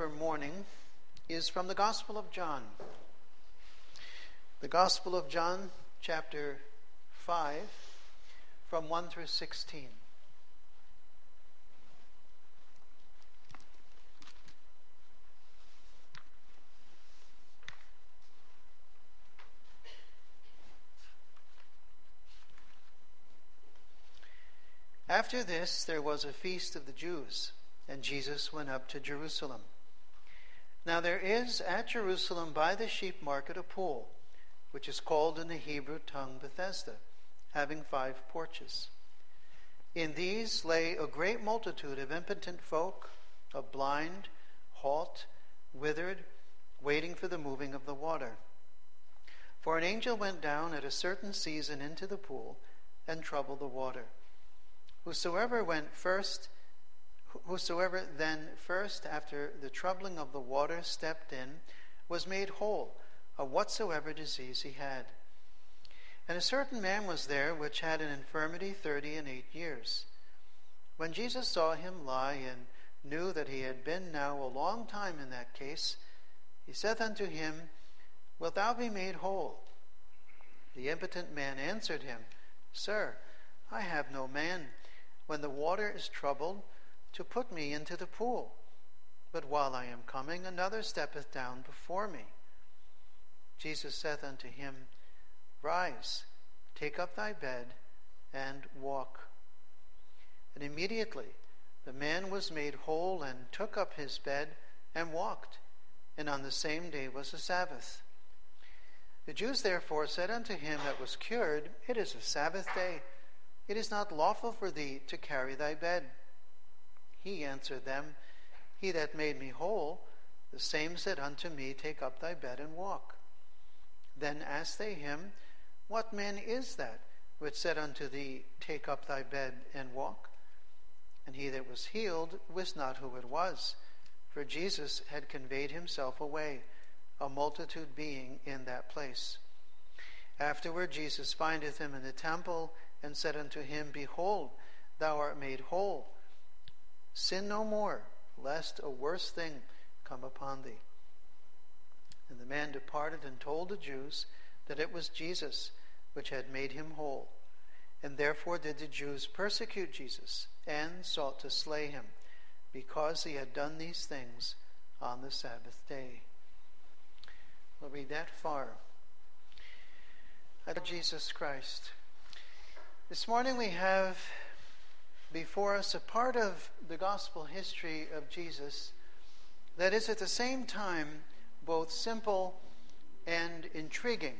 Supper morning is from the Gospel of John. The Gospel of John, chapter 5, from 1 through 16. After this, there was a feast of the Jews, and Jesus went up to Jerusalem. Now there is at Jerusalem by the sheep market a pool, which is called in the Hebrew tongue Bethesda, having 5 porches. In these lay a great multitude of impotent folk, of blind, halt, withered, waiting for the moving of the water. For an angel went down at a certain season into the pool and troubled the water. Whosoever then first after the troubling of the water stepped in was made whole of whatsoever disease he had. And a certain man was there which had an infirmity 38 years. When Jesus saw him lie and knew that he had been now a long time in that case, he saith unto him, Wilt thou be made whole? The impotent man answered him, Sir, I have no man, when the water is troubled, to put me into the pool. But while I am coming, another steppeth down before me. Jesus saith unto him, Rise, take up thy bed, and walk. And immediately the man was made whole, and took up his bed, and walked. And on the same day was the Sabbath. The Jews therefore said unto him that was cured, It is a Sabbath day. It is not lawful for thee to carry thy bed. He answered them, He that made me whole, the same said unto me, Take up thy bed and walk. Then asked they him, What man is that which said unto thee, Take up thy bed and walk? And he that was healed wist not who it was, for Jesus had conveyed himself away, a multitude being in that place. Afterward Jesus findeth him in the temple, and said unto him, Behold, thou art made whole. Sin no more, lest a worse thing come upon thee. And the man departed and told the Jews that it was Jesus which had made him whole. And therefore did the Jews persecute Jesus, and sought to slay him, because he had done these things on the Sabbath day. We'll read that far. Lord Jesus Christ, this morning we have before us a part of the gospel history of Jesus that is at the same time both simple and intriguing.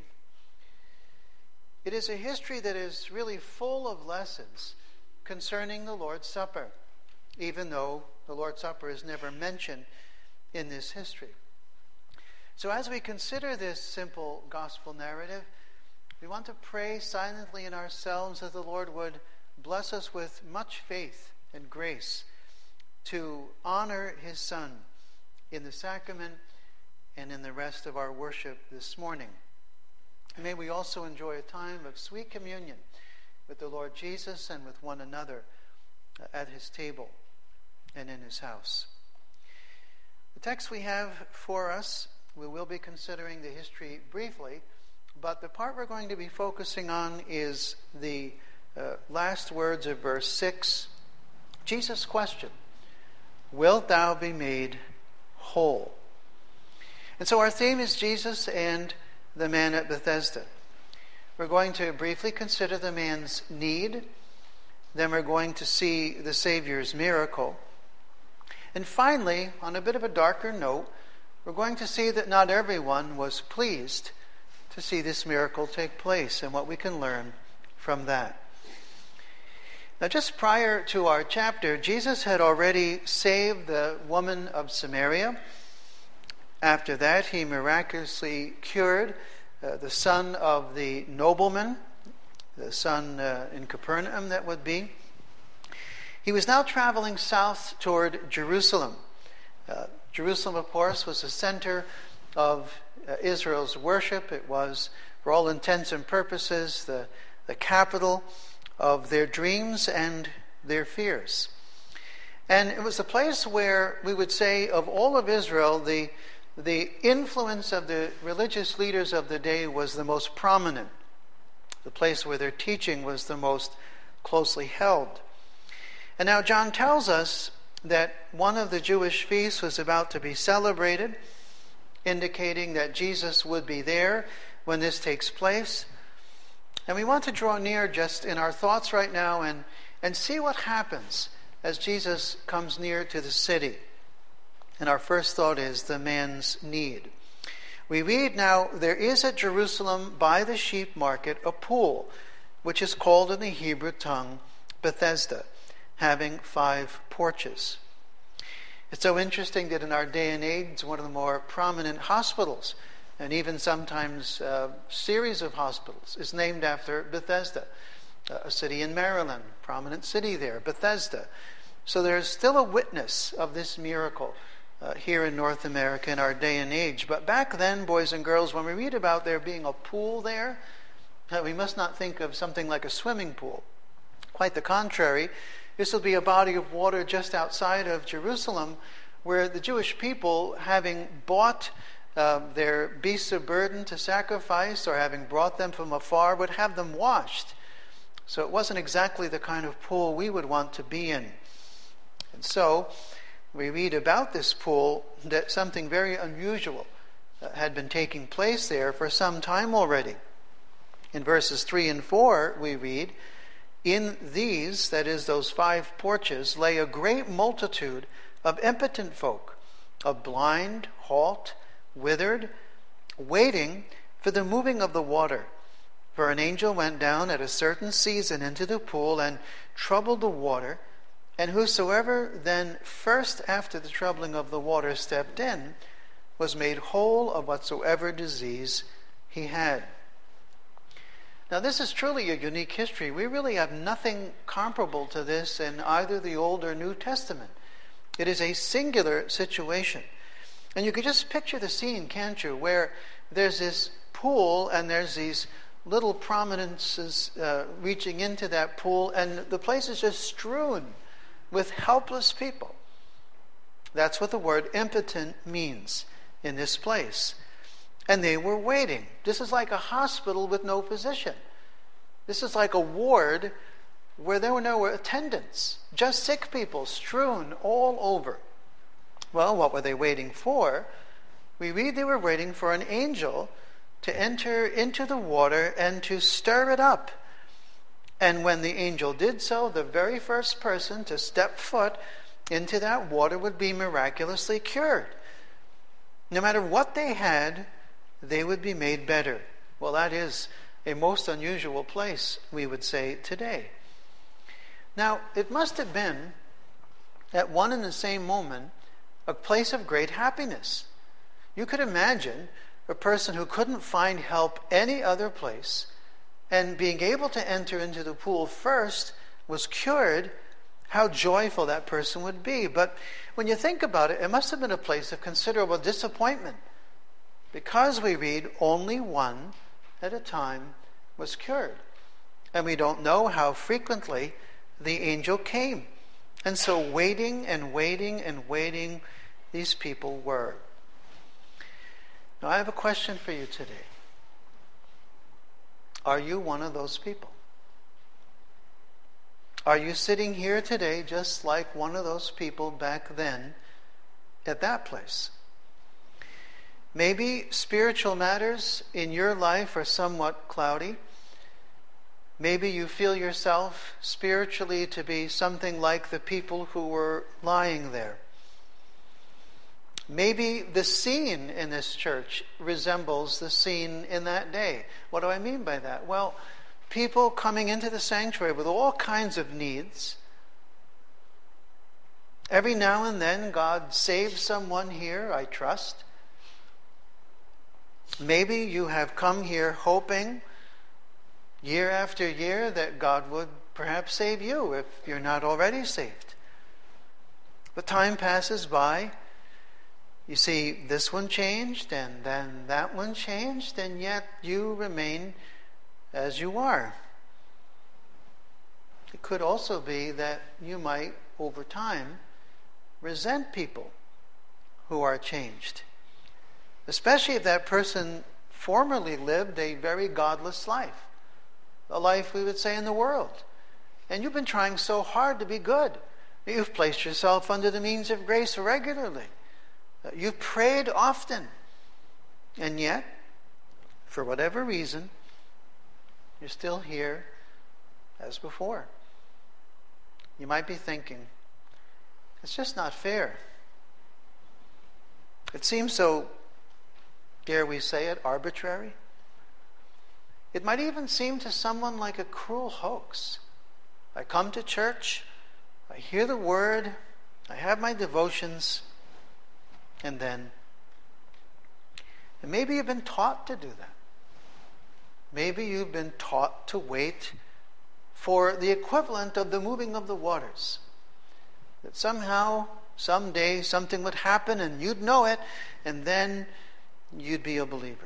It is a history that is really full of lessons concerning the Lord's Supper, even though the Lord's Supper is never mentioned in this history. So as we consider this simple gospel narrative, we want to pray silently in ourselves that the Lord would bless us with much faith and grace to honor his Son in the sacrament and in the rest of our worship this morning. And may we also enjoy a time of sweet communion with the Lord Jesus and with one another at his table and in his house. The text we have for us, we will be considering the history briefly, but the part we're going to be focusing on is the last words of verse 6. Jesus' question, Wilt thou be made whole? And so our theme is Jesus and the man at Bethesda. We're going to briefly consider the man's need. Then we're going to see the Savior's miracle. And finally, on a bit of a darker note, we're going to see that not everyone was pleased to see this miracle take place and what we can learn from that. Now, just prior to our chapter, Jesus had already saved the woman of Samaria. After that, he miraculously cured the son of the nobleman, the son in Capernaum that would be. He was now traveling south toward Jerusalem. Jerusalem, of course, was the center of Israel's worship. It was, for all intents and purposes, the capital of their dreams and their fears. And it was a place where we would say of all of Israel, the influence of the religious leaders of the day was the most prominent. The place where their teaching was the most closely held. And now John tells us that one of the Jewish feasts was about to be celebrated, indicating that Jesus would be there when this takes place. And we want to draw near just in our thoughts right now and see what happens as Jesus comes near to the city. And our first thought is the man's need. We read now, there is at Jerusalem by the sheep market a pool, which is called in the Hebrew tongue Bethesda, having 5 porches. It's so interesting that in our day and age, it's one of the more prominent hospitals, and even sometimes a series of hospitals, is named after Bethesda, a city in Maryland, prominent city there, Bethesda. So there's still a witness of this miracle here in North America in our day and age. But back then, boys and girls, when we read about there being a pool there, we must not think of something like a swimming pool. Quite the contrary. This will be a body of water just outside of Jerusalem where the Jewish people, having bought their beasts of burden to sacrifice or having brought them from afar, would have them washed. So it wasn't exactly the kind of pool we would want to be in. And so we read about this pool that something very unusual had been taking place there for some time already. In verses 3 and 4 we read, in these, that is those 5 porches, lay a great multitude of impotent folk, of blind, halt, withered, waiting for the moving of the water. For an angel went down at a certain season into the pool and troubled the water, and whosoever then first after the troubling of the water stepped in was made whole of whatsoever disease he had. Now this is truly a unique history. We really have nothing comparable to this in either the Old or New Testament. It is a singular situation. And you can just picture the scene, can't you, where there's this pool and there's these little prominences reaching into that pool, and the place is just strewn with helpless people. That's what the word impotent means in this place. And they were waiting. This is like a hospital with no physician. This is like a ward where there were no attendants, just sick people strewn all over. Well, what were they waiting for? We read they were waiting for an angel to enter into the water and to stir it up. And when the angel did so, the very first person to step foot into that water would be miraculously cured. No matter what they had, they would be made better. Well, that is a most unusual place, we would say today. Now, it must have been, at one and the same moment, a place of great happiness. You could imagine a person who couldn't find help any other place, and being able to enter into the pool first was cured, how joyful that person would be. But when you think about it, it must have been a place of considerable disappointment, because we read only one at a time was cured. And we don't know how frequently the angel came. And so waiting and waiting and waiting, these people were. Now I have a question for you today. Are you one of those people? Are you sitting here today just like one of those people back then at that place? Maybe spiritual matters in your life are somewhat cloudy. Maybe you feel yourself spiritually to be something like the people who were lying there. Maybe the scene in this church resembles the scene in that day. What do I mean by that? Well, people coming into the sanctuary with all kinds of needs. Every now and then God saves someone here, I trust. Maybe you have come here hoping year after year that God would perhaps save you if you're not already saved. But time passes by. You see, this one changed, and then that one changed, and yet you remain as you are. It could also be that you might, over time, resent people who are changed, especially if that person formerly lived a very godless life, a life we would say in the world. And you've been trying so hard to be good. You've placed yourself under the means of grace regularly. You've prayed often. And yet, for whatever reason, you're still here as before. You might be thinking, it's just not fair. It seems so, dare we say it, arbitrary. It might even seem to someone like a cruel hoax. I come to church, I hear the word, I have my devotions, and maybe you've been taught to do that. Maybe you've been taught to wait for the equivalent of the moving of the waters. That somehow, someday, something would happen and you'd know it, and then you'd be a believer.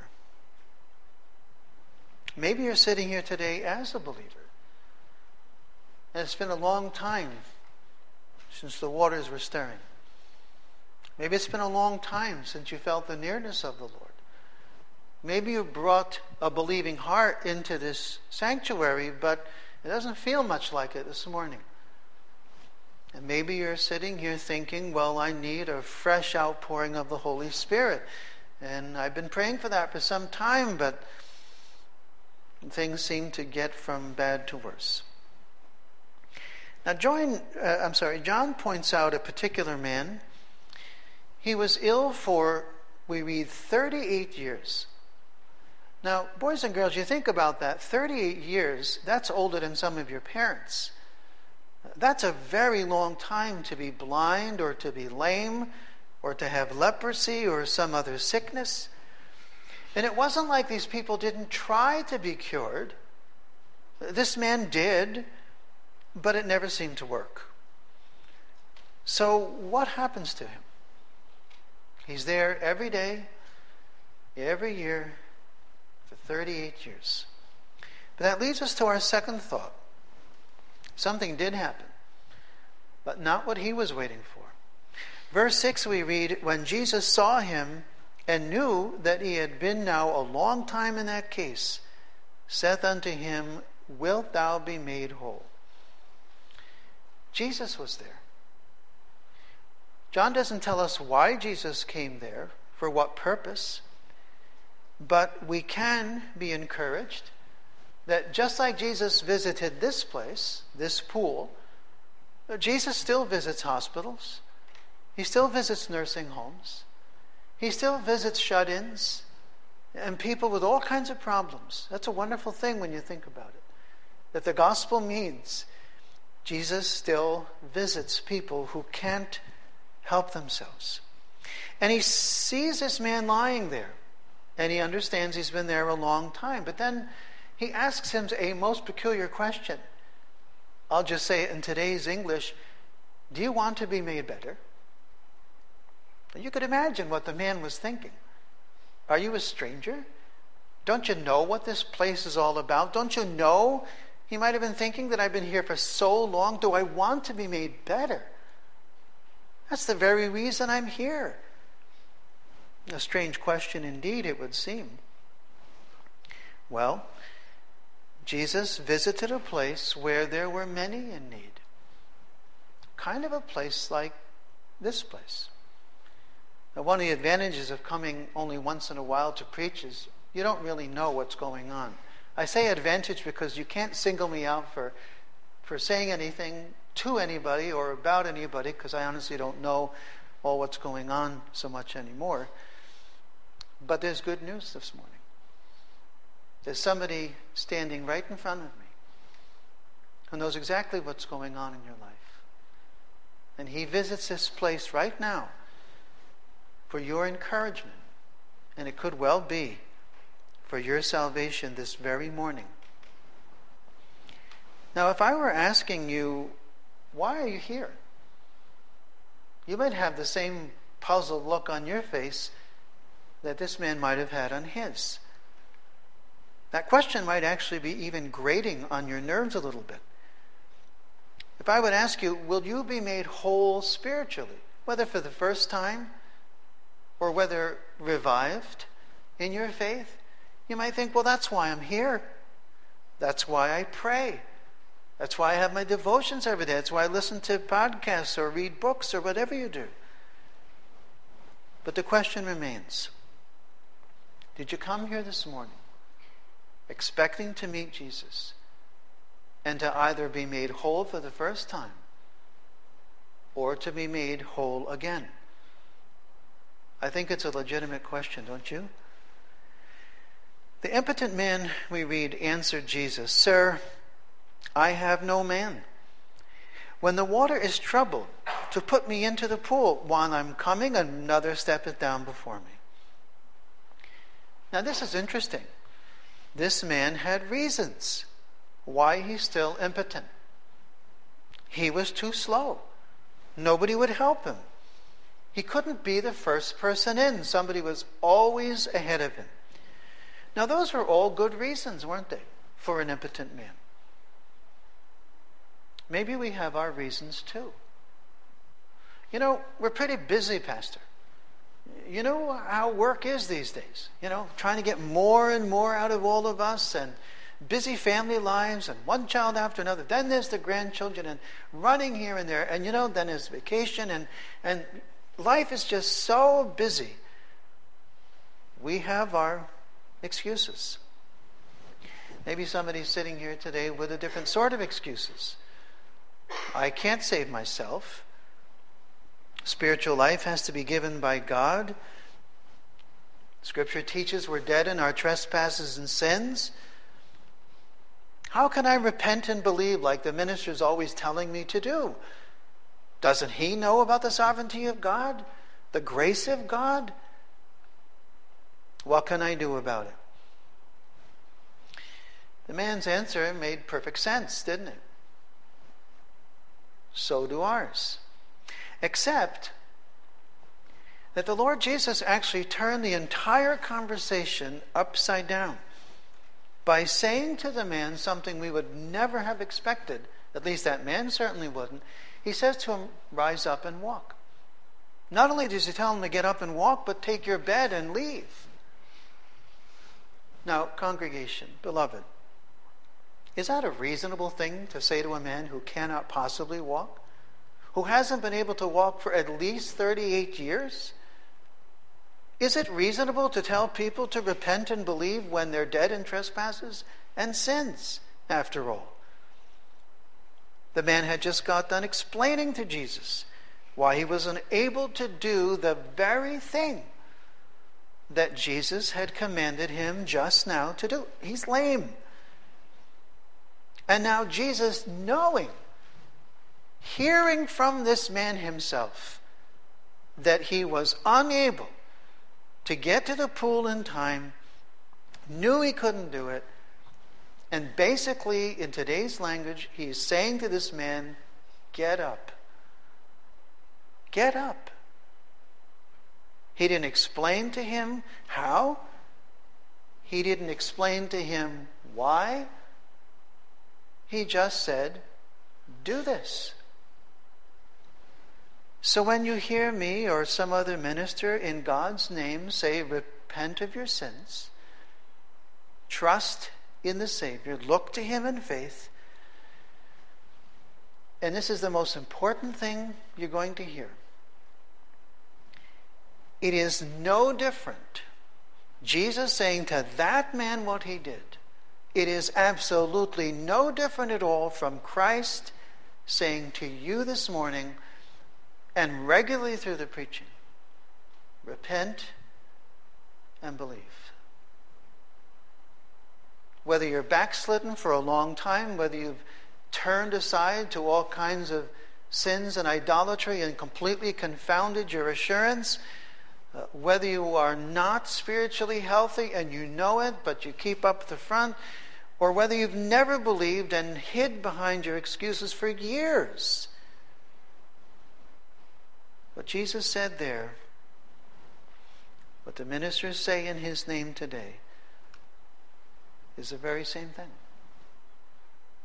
Maybe you're sitting here today as a believer. And it's been a long time since the waters were stirring. Maybe it's been a long time since you felt the nearness of the Lord. Maybe you brought a believing heart into this sanctuary, but it doesn't feel much like it this morning. And maybe you're sitting here thinking, well, I need a fresh outpouring of the Holy Spirit. And I've been praying for that for some time, but things seem to get from bad to worse. Now, John points out a particular man. He was ill for, we read, 38 years. Now, boys and girls, you think about that. 38 years, that's older than some of your parents. That's a very long time to be blind or to be lame or to have leprosy or some other sickness. And it wasn't like these people didn't try to be cured. This man did, but it never seemed to work. So what happens to him? He's there every day, every year, for 38 years. But that leads us to our second thought. Something did happen, but not what he was waiting for. Verse 6 we read, when Jesus saw him and knew that he had been now a long time in that case, saith unto him, wilt thou be made whole? Jesus was there. John doesn't tell us why Jesus came there, for what purpose, but we can be encouraged that just like Jesus visited this place, this pool, Jesus still visits hospitals. He still visits nursing homes. He still visits shut-ins and people with all kinds of problems. That's a wonderful thing when you think about it. That the gospel means Jesus still visits people who can't help themselves. And he sees this man lying there. And he understands he's been there a long time. But then he asks him a most peculiar question. I'll just say it in today's English. Do you want to be made better? You could imagine what the man was thinking. Are you a stranger? Don't you know what this place is all about? Don't you know? He might have been thinking that I've been here for so long. Do I want to be made better? That's the very reason I'm here. A strange question indeed, it would seem. Well, Jesus visited a place where there were many in need. Kind of a place like this place. Now, one of the advantages of coming only once in a while to preach is you don't really know what's going on. I say advantage because you can't single me out for saying anything to anybody or about anybody, because I honestly don't know all what's going on so much anymore. But there's good news this morning. There's somebody standing right in front of me who knows exactly what's going on in your life. And he visits this place right now for your encouragement. And it could well be for your salvation this very morning. Now, if I were asking you, why are you here? You might have the same puzzled look on your face that this man might have had on his. That question might actually be even grating on your nerves a little bit. If I would ask you, will you be made whole spiritually? whether for the first time or whether revived in your faith, you might think, well, that's why I'm here. That's why I pray. That's why I have my devotions every day. That's why I listen to podcasts or read books or whatever you do. But the question remains, did you come here this morning expecting to meet Jesus and to either be made whole for the first time or to be made whole again? I think it's a legitimate question, don't you? The impotent man, we read, answered Jesus, "Sir, I have no man. When the water is troubled, to put me into the pool, while I'm coming, another steppeth down before me." Now this is interesting. This man had reasons why he's still impotent. He was too slow. Nobody would help him. He couldn't be the first person in. Somebody was always ahead of him. Now those were all good reasons, weren't they, for an impotent man? Maybe we have our reasons too. You know, we're pretty busy, Pastor. You know how work is these days. You know, trying to get more and more out of all of us, and busy family lives, and one child after another. Then there's the grandchildren, and running here and there. And you know, then there's vacation, and life is just so busy. We have our excuses. Maybe somebody's sitting here today with a different sort of excuses. I can't save myself. Spiritual life has to be given by God. Scripture teaches we're dead in our trespasses and sins. How can I repent and believe like the minister's always telling me to do? Doesn't he know about the sovereignty of God? The grace of God? What can I do about it? The man's answer made perfect sense, didn't it? So do ours. Except that the Lord Jesus actually turned the entire conversation upside down by saying to the man something we would never have expected. At least that man certainly wouldn't. He says to him, "Rise up and walk." Not only does he tell him to get up and walk, but take your bed and leave. Now, congregation, beloved, is that a reasonable thing to say to a man who cannot possibly walk? Who hasn't been able to walk for at least 38 years? Is it reasonable to tell people to repent and believe when they're dead in trespasses and sins, after all? The man had just got done explaining to Jesus why he was unable to do the very thing that Jesus had commanded him just now to do. He's lame. And now Jesus, knowing, hearing from this man himself that he was unable to get to the pool in time, knew he couldn't do it, and basically, in today's language, he's saying to this man, "Get up. Get up." He didn't explain to him how. He didn't explain to him why. He just said, "Do this." So when you hear me or some other minister in God's name say, repent of your sins, trust in the Savior, look to him in faith, and this is the most important thing you're going to hear. It is no different, Jesus saying to that man what he did, it is absolutely no different at all from Christ saying to you this morning, and regularly through the preaching, repent and believe. Whether you're backslidden for a long time, whether you've turned aside to all kinds of sins and idolatry and completely confounded your assurance, whether you are not spiritually healthy and you know it, but you keep up the front, or whether you've never believed and hid behind your excuses for years. What Jesus said there, what the ministers say in his name today, is the very same thing.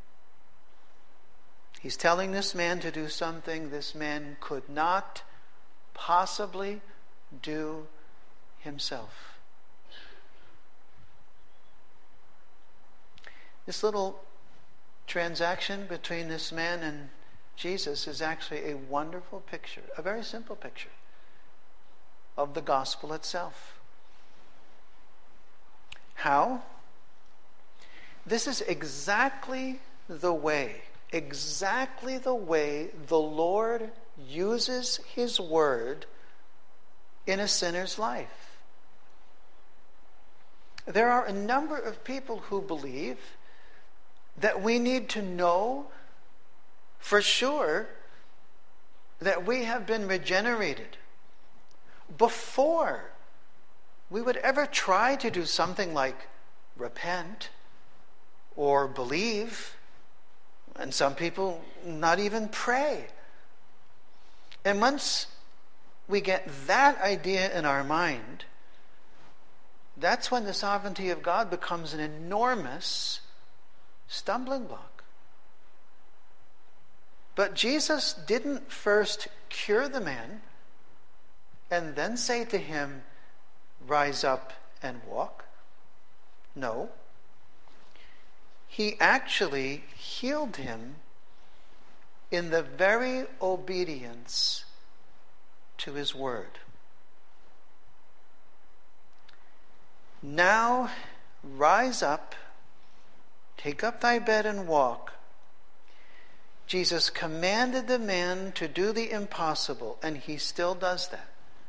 He's telling this man to do something this man could not possibly do himself. This little transaction between this man and Jesus is actually a wonderful picture, a very simple picture of the gospel itself. How? This is exactly the way the Lord uses his word in a sinner's life. There are a number of people who believe that we need to know for sure that we have been regenerated before we would ever try to do something like repent or believe, and some people not even pray. And once we get that idea in our mind, that's when the sovereignty of God becomes an enormous stumbling block. But Jesus didn't first cure the man and then say to him, "Rise up and walk." No. He actually healed him in the very obedience to his word. "Now rise up, take up thy bed and walk." Jesus commanded the man to do the impossible, and he still does that.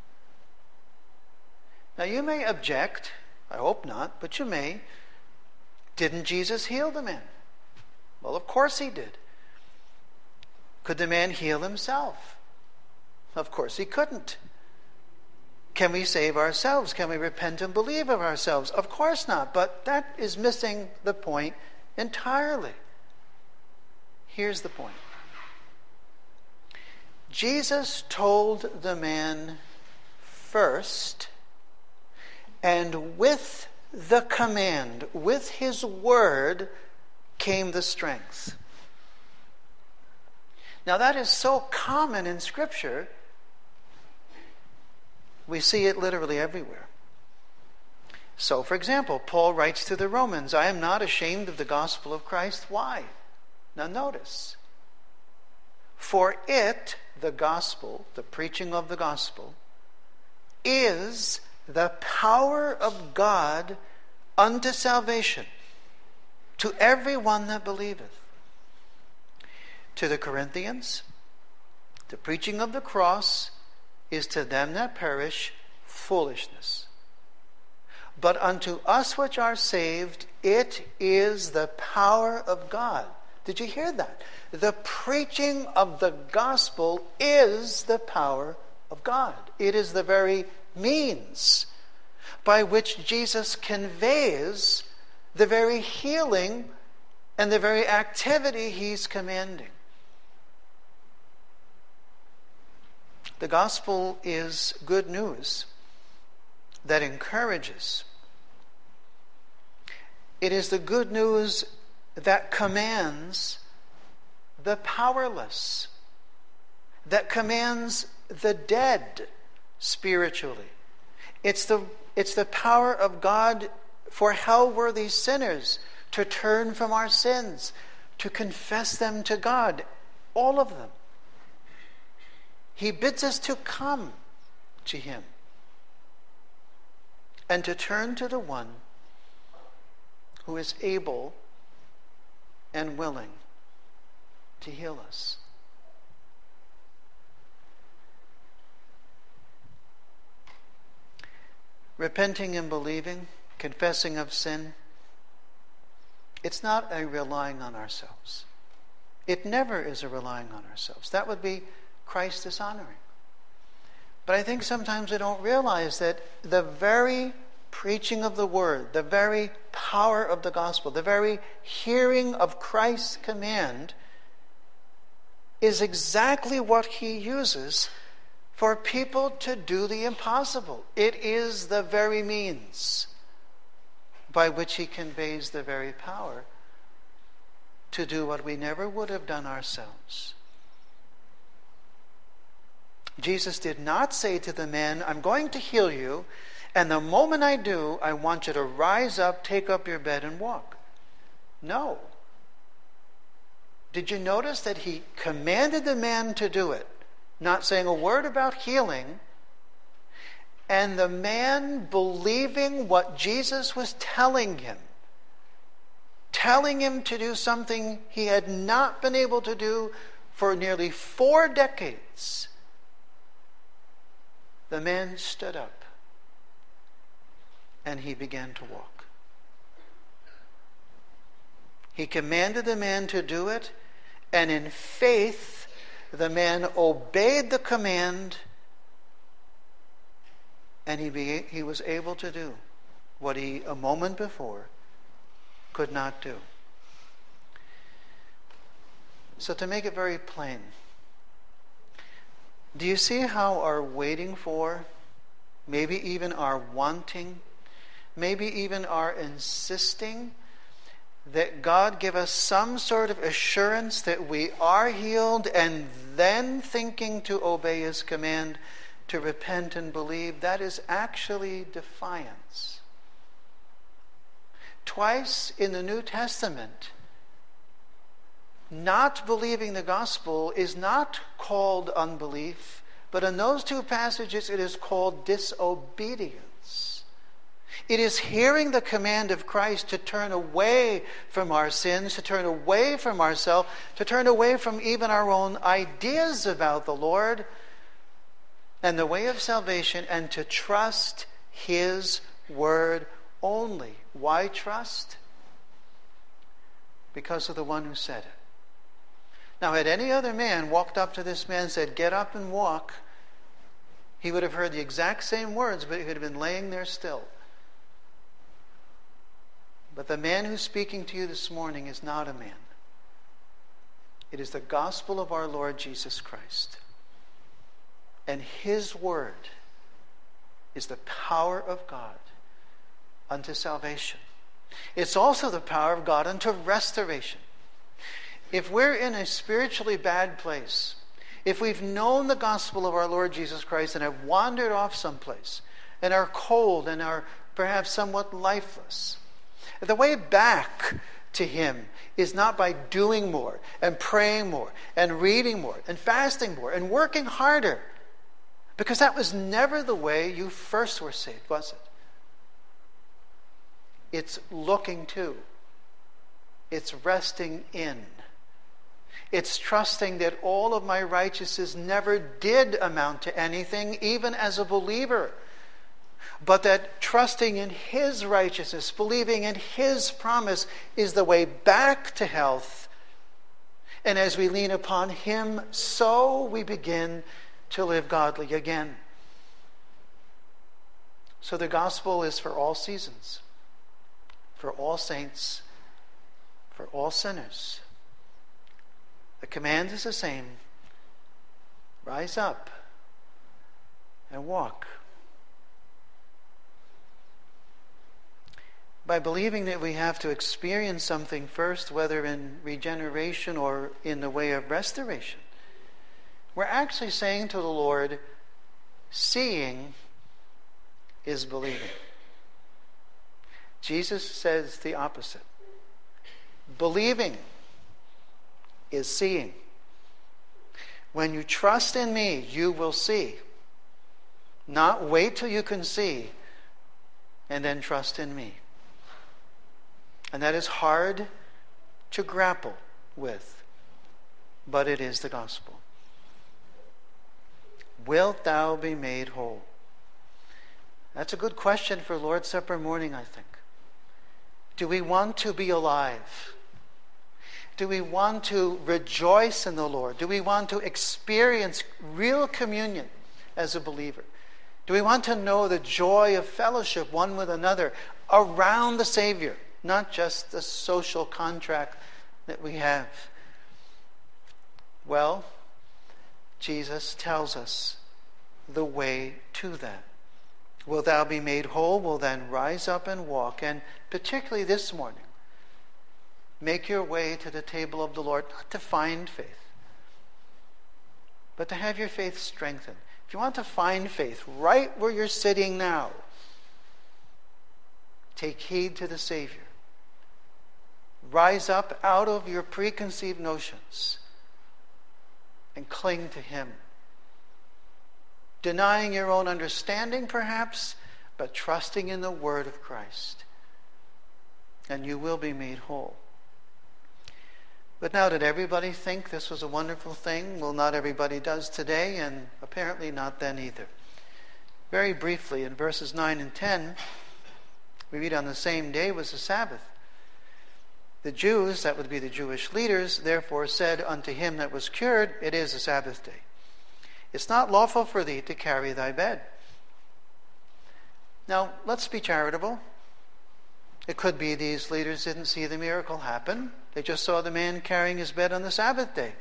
Now you may object, I hope not, but you may. Didn't Jesus heal the man? Well, of course he did. Could the man heal himself? Of course he couldn't. Can we save ourselves? Can we repent and believe of ourselves? Of course not, but that is missing the point entirely. Here's the point. Jesus told the man first, and with the command, with his word, came the strength. Now that is so common in Scripture, we see it literally everywhere. So, for example, Paul writes to the Romans, "I am not ashamed of the gospel of Christ." Why? Now notice. "For it," the gospel, the preaching of the gospel, "is the power of God unto salvation to everyone that believeth." To the Corinthians, the preaching of the cross is to them that perish foolishness. But unto us which are saved, it is the power of God. Did you hear that? The preaching of the gospel is the power of God. It is the very means by which Jesus conveys the very healing and the very activity he's commanding. The gospel is good news that encourages. It is the good news that commands the powerless, that commands the dead spiritually. It's the power of God for hell-worthy sinners to turn from our sins, to confess them to God, all of them. He bids us to come to him and to turn to the one who is able and willing to heal us. Repenting and believing, confessing of sin, it's not a relying on ourselves. It never is a relying on ourselves. That would be Christ dishonoring. But I think sometimes we don't realize that the very preaching of the word, the very power of the gospel, the very hearing of Christ's command is exactly what he uses for people to do the impossible. It is the very means by which he conveys the very power to do what we never would have done ourselves. Jesus did not say to the man, I'm going to heal you, and the moment I do, I want you to rise up, take up your bed, and walk. No. Did you notice that he commanded the man to do it, not saying a word about healing, and the man believing what Jesus was telling him to do something he had not been able to do for nearly 4 decades, the man stood up and he began to walk. He commanded the man to do it, and in faith, the man obeyed the command, and he was able to do what he, a moment before, could not do. So to make it very plain, do you see how our waiting for, maybe even our wanting, maybe even our insisting that God give us some sort of assurance that we are healed, and then thinking to obey his command to repent and believe, that is actually defiance. Twice in the New Testament, not believing the gospel is not called unbelief, but in those 2 passages it is called disobedience. It is hearing the command of Christ to turn away from our sins, to turn away from ourselves, to turn away from even our own ideas about the Lord and the way of salvation, and to trust his word only. Why trust? Because of the one who said it. Now, had any other man walked up to this man and said, get up and walk, he would have heard the exact same words, but he would have been laying there still. But the man who's speaking to you this morning is not a man. It is the gospel of our Lord Jesus Christ. And his word is the power of God unto salvation. It's also the power of God unto restoration. If we're in a spiritually bad place, if we've known the gospel of our Lord Jesus Christ and have wandered off someplace and are cold and are perhaps somewhat lifeless, the way back to him is not by doing more and praying more and reading more and fasting more and working harder, because that was never the way you first were saved, was it? It's looking to. It's resting in. It's trusting that all of my righteousness never did amount to anything, even as a believer. But that trusting in his righteousness, believing in his promise, is the way back to health. And as we lean upon him, so we begin to live godly again. So the gospel is for all seasons, for all saints, for all sinners. The command is the same. Rise up and walk. By believing that we have to experience something first, whether in regeneration or in the way of restoration, we're actually saying to the Lord, seeing is believing. Jesus says the opposite. Believing is seeing. When you trust in me, you will see. Not wait till you can see and then trust in me. And that is hard to grapple with, but it is the gospel. Wilt thou be made whole? That's a good question for Lord's Supper morning, I think. Do we want to be alive? Do we want to rejoice in the Lord? Do we want to experience real communion as a believer? Do we want to know the joy of fellowship one with another around the Savior, not just the social contract that we have? Well, Jesus tells us the way to that. Will thou be made whole? Will then rise up and walk. And particularly this morning, make your way to the table of the Lord, not to find faith, but to have your faith strengthened. if you want to find faith right where you're sitting now, take heed to the Savior. Rise up out of your preconceived notions and cling to Him. Denying your own understanding, perhaps, but trusting in the Word of Christ. And you will be made whole. But now, did everybody think this was a wonderful thing? Well, not everybody does today, and apparently not then either. Very briefly, in verses 9 and 10, we read, on the same day was the Sabbath. The Jews, that would be the Jewish leaders, therefore said unto him that was cured, it is the Sabbath day. It's not lawful for thee to carry thy bed. Now, let's be charitable. It could be these leaders didn't see the miracle happen. They just saw the man carrying his bed on the Sabbath day.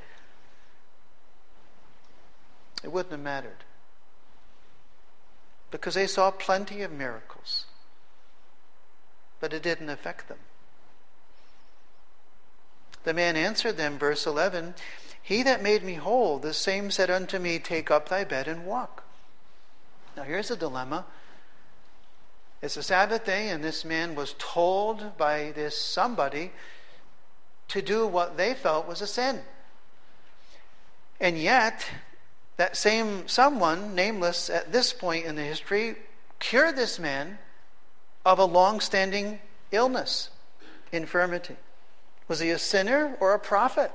It wouldn't have mattered, because they saw plenty of miracles. But it didn't affect them. The man answered them, verse 11, he that made me whole, the same said unto me, take up thy bed and walk. Now here's a dilemma. It's a Sabbath day, and this man was told by this somebody to do what they felt was a sin. And yet, that same someone, nameless at this point in the history, cured this man of a long-standing illness, infirmity. Was he a sinner or a prophet?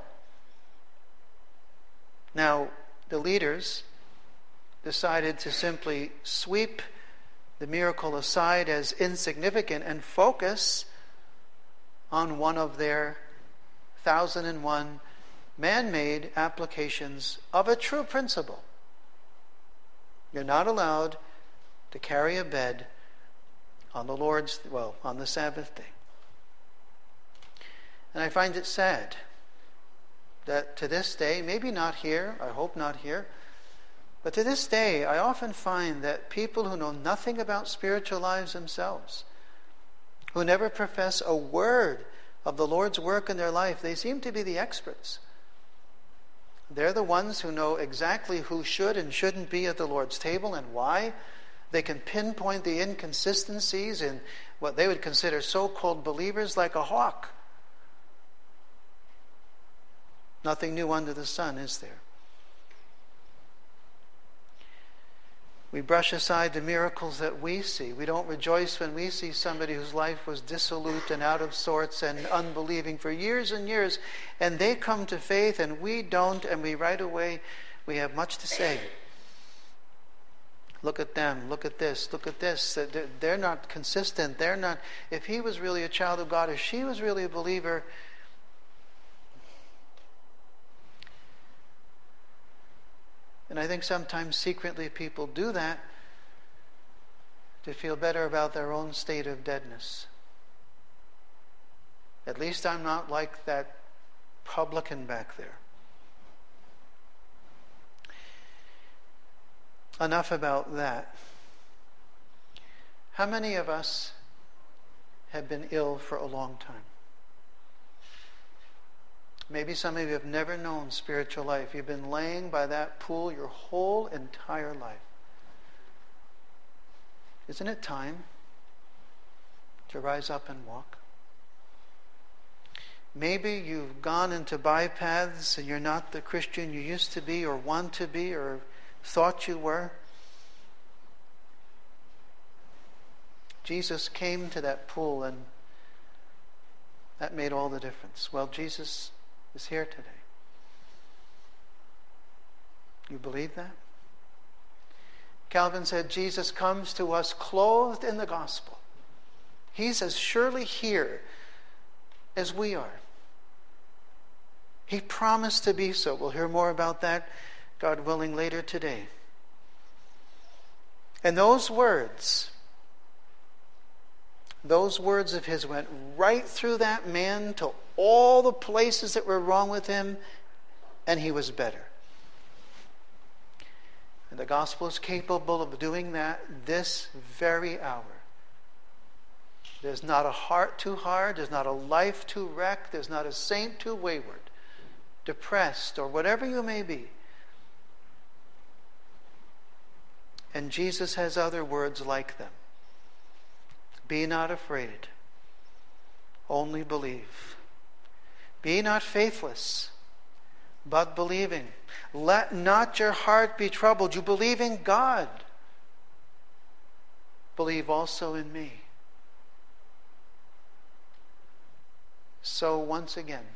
Now, the leaders decided to simply sweep the miracle aside as insignificant and focus on one of their 1,001 man-made applications of a true principle. You're not allowed to carry a bed on the Sabbath day. And I find it sad that to this day, maybe not here, I hope not here, but to this day, I often find that people who know nothing about spiritual lives themselves, who never profess a word of the Lord's work in their life, they seem to be the experts. They're the ones who know exactly who should and shouldn't be at the Lord's table and why. They can pinpoint the inconsistencies in what they would consider so-called believers like a hawk. Nothing new under the sun, is there? We brush aside the miracles that we see. We don't rejoice when we see somebody whose life was dissolute and out of sorts and unbelieving for years and years, and they come to faith and we don't, and we right away, we have much to say. Look at them, look at this, look at this. They're not consistent. They're not. If he was really a child of God, if she was really a believer, and I think sometimes secretly people do that to feel better about their own state of deadness. At least I'm not like that publican back there. Enough about that. How many of us have been ill for a long time? Maybe some of you have never known spiritual life. You've been laying by that pool your whole entire life. Isn't it time to rise up and walk? Maybe you've gone into bypaths and you're not the Christian you used to be or want to be or thought you were. Jesus came to that pool and that made all the difference. Well, Jesus is here today. You believe that? Calvin said Jesus comes to us clothed in the gospel. He's as surely here as we are. He promised to be so. We'll hear more about that, God willing, later today. And those words of his went right through that man to all the places that were wrong with him, and he was better. And the gospel is capable of doing that this very hour. There's not a heart too hard, there's not a life too wrecked, there's not a saint too wayward, depressed, or whatever you may be. And Jesus has other words like them. Be not afraid, only believe. Be not faithless, but believing. Let not your heart be troubled. You believe in God. Believe also in me. So once again,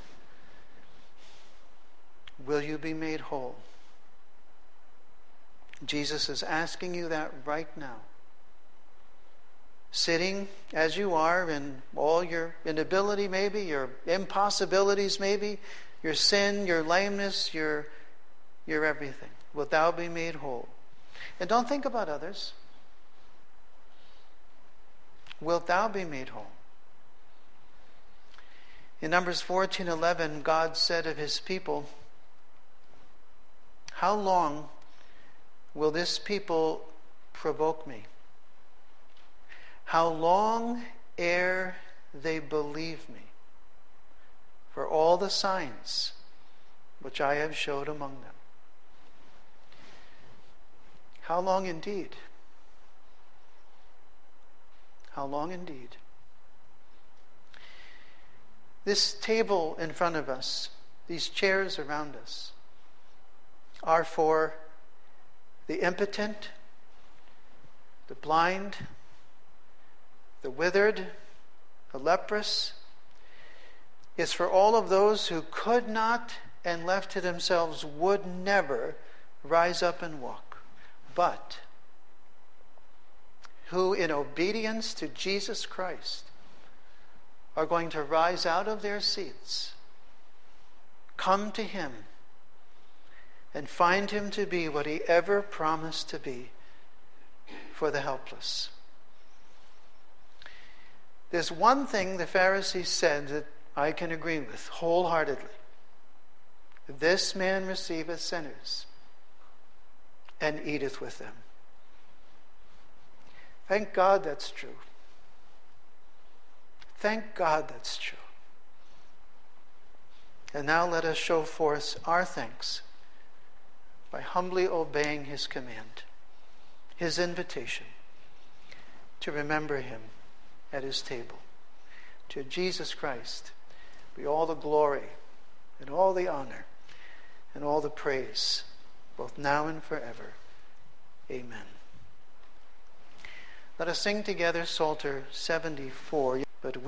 will you be made whole? Jesus is asking you that right now. Sitting as you are in all your inability maybe, your impossibilities maybe, your sin, your lameness, your everything. Wilt thou be made whole? And don't think about others. Wilt thou be made whole? In Numbers 14:11, God said of his people, how long will this people provoke me? How long ere they believe me for all the signs which I have showed among them? How long indeed? How long indeed? This table in front of us, these chairs around us, are for the impotent, the blind, the withered, the leprous. It's for all of those who could not and left to themselves would never rise up and walk, but who in obedience to Jesus Christ are going to rise out of their seats, come to him, and find him to be what he ever promised to be for the helpless. There's one thing the Pharisees said that I can agree with wholeheartedly. This man receiveth sinners and eateth with them. Thank God that's true. Thank God that's true. And now let us show forth our thanks by humbly obeying his command, his invitation to remember him at his table. To Jesus Christ be all the glory and all the honor and all the praise, both now and forever. Amen. Let us sing together Psalter 74. But